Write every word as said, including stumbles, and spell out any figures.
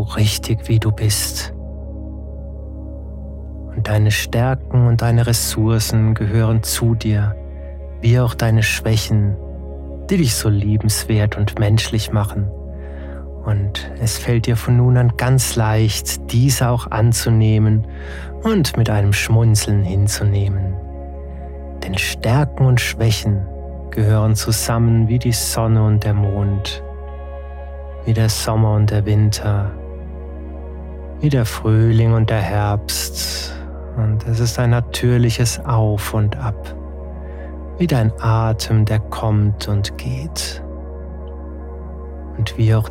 richtig, wie du bist. Und deine Stärken und deine Ressourcen gehören zu dir, wie auch deine Schwächen, die dich so liebenswert und menschlich machen. Und es fällt dir von nun an ganz leicht, diese auch anzunehmen und mit einem Schmunzeln hinzunehmen. Denn Stärken und Schwächen gehören zusammen wie die Sonne und der Mond, wie der Sommer und der Winter, wie der Frühling und der Herbst. Und es ist ein natürliches Auf und Ab, wie dein Atem, der kommt und geht. Und wie auch